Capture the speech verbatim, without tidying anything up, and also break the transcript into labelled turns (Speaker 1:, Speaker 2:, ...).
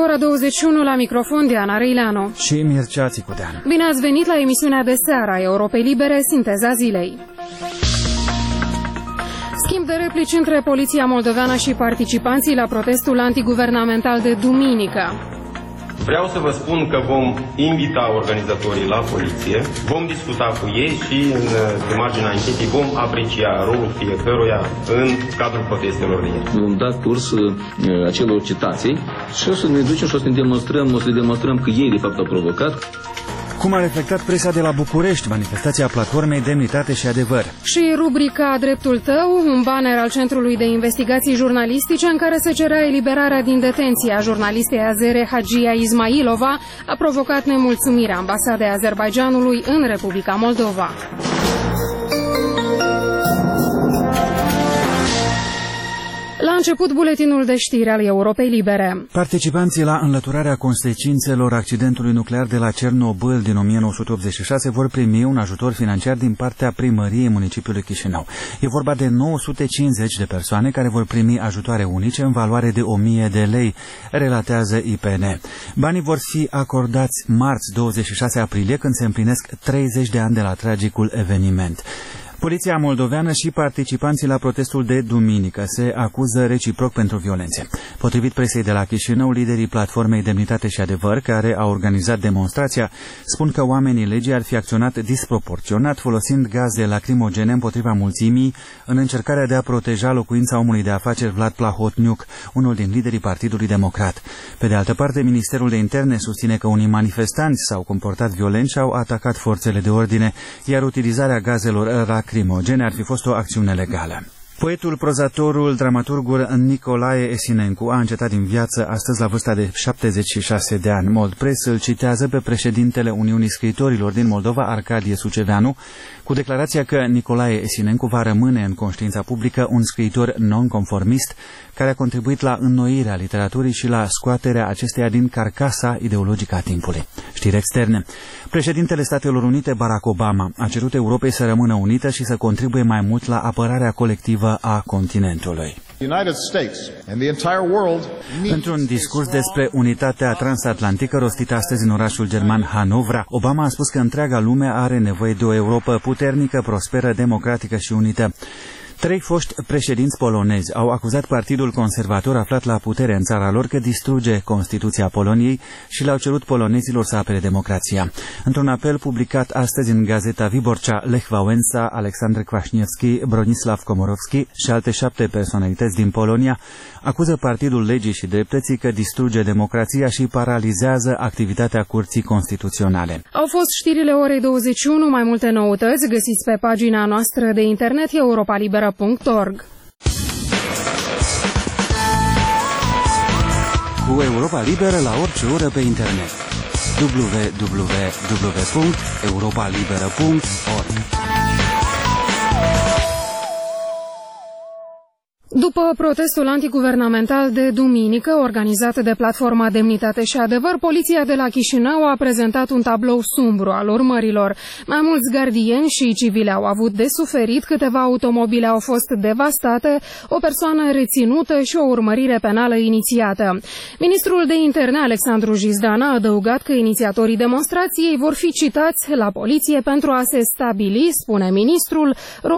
Speaker 1: ora douăzeci și unu, la microfon Diana Reileanu
Speaker 2: și Mircea Țicudean.
Speaker 1: Bine ați venit la emisiunea de seară a Europei Libere, Sinteza Zilei. Schimb de replici între poliția moldoveană și participanții la protestul antiguvernamental de duminică.
Speaker 3: Vreau să vă spun că vom invita organizatorii la poliție, vom discuta cu ei și în, în marginea anchetei vom aprecia rolul fiecăruia în cadrul protestelor de ieri.
Speaker 4: Vom da curs uh, acelor citații și o să ne ducem și o să ne demonstrăm, o să le demonstrăm că ei de fapt au provocat.
Speaker 2: Cum a reflectat presa de la București manifestația platformei Demnitate și Adevăr.
Speaker 1: Și rubrica Dreptul tău, un banner al Centrului de Investigații Jurnalistice în care se cerea eliberarea din detenție a jurnalistei azere Hagia Ismailova, a provocat nemulțumirea ambasadei Azerbaidjanului în Republica Moldova. La început, buletinul de știri al Europei Libere.
Speaker 2: Participanții la înlăturarea consecințelor accidentului nuclear de la Cernobâl din o mie nouă sute optzeci și șase vor primi un ajutor financiar din partea primăriei municipiului Chișinău. E vorba de nouă sute cincizeci de persoane care vor primi ajutoare unice în valoare de o mie de lei, relatează I P N. Banii vor fi acordați marți douăzeci și șase aprilie, când se împlinesc treizeci de ani de la tragicul eveniment. Poliția moldoveană și participanții la protestul de duminică se acuză reciproc pentru violențe. Potrivit presei de la Chișinău, liderii platformei Demnitate și Adevăr, care au organizat demonstrația, spun că oamenii legii ar fi acționat disproporționat, folosind gaze lacrimogene împotriva mulțimii, în încercarea de a proteja locuința omului de afaceri Vlad Plahotniuc, unul din liderii Partidului Democrat. Pe de altă parte, Ministerul de Interne susține că unii manifestanți s-au comportat violent și au atacat forțele de ordine, iar utilizarea gazelor lacrimogene ar fi fost o acțiune legală. Poetul, prozatorul, dramaturgul Nicolae Esinencu a încetat din viață astăzi la vârsta de șaptezeci și șase de ani. Moldpress îl citează pe președintele Uniunii Scriitorilor din Moldova, Arcadie Suceveanu, cu declarația că Nicolae Esinencu va rămâne în conștiința publică un scriitor nonconformist care a contribuit la înnoirea literaturii și la scoaterea acesteia din carcasa ideologică a timpului. Știri externe. Președintele Statelor Unite, Barack Obama, a cerut Europei să rămână unită și să contribuie mai mult la apărarea colectivă a continentului. Într-un discurs despre unitatea transatlantică rostit astăzi în orașul german Hanovra, Obama a spus că întreaga lume are nevoie de o Europă puternică, prosperă, democratică și unită. Trei foști președinți polonezi au acuzat Partidul Conservator aflat la putere în țara lor că distruge Constituția Poloniei și le-au cerut polonezilor să apere democrația. Într-un apel publicat astăzi în gazeta Wyborcza, Lech Wałęsa, Aleksander Kwaśniewski, Bronisław Komorowski și alte șapte personalități din Polonia acuză Partidul Legii și Dreptății că distruge democrația și paralizează activitatea Curții Constituționale.
Speaker 1: Au fost știrile orei douăzeci și unu, mai multe noutăți găsiți pe pagina noastră de internet europa libera punct org.
Speaker 2: Cu Europa Liberă la orice oră pe internet. w w w punct europa liberă punct org.
Speaker 1: După protestul antiguvernamental de duminică, organizat de platforma Demnitate și Adevăr, poliția de la Chișinău a prezentat un tablou sumbru al urmărilor. Mai mulți gardieni și civili au avut de suferit, câteva automobile au fost devastate, o persoană reținută și o urmărire penală inițiată. Ministrul de Interne, Alexandru Jizdan, a adăugat că inițiatorii demonstrației vor fi citați la poliție pentru a se stabili, spune ministrul,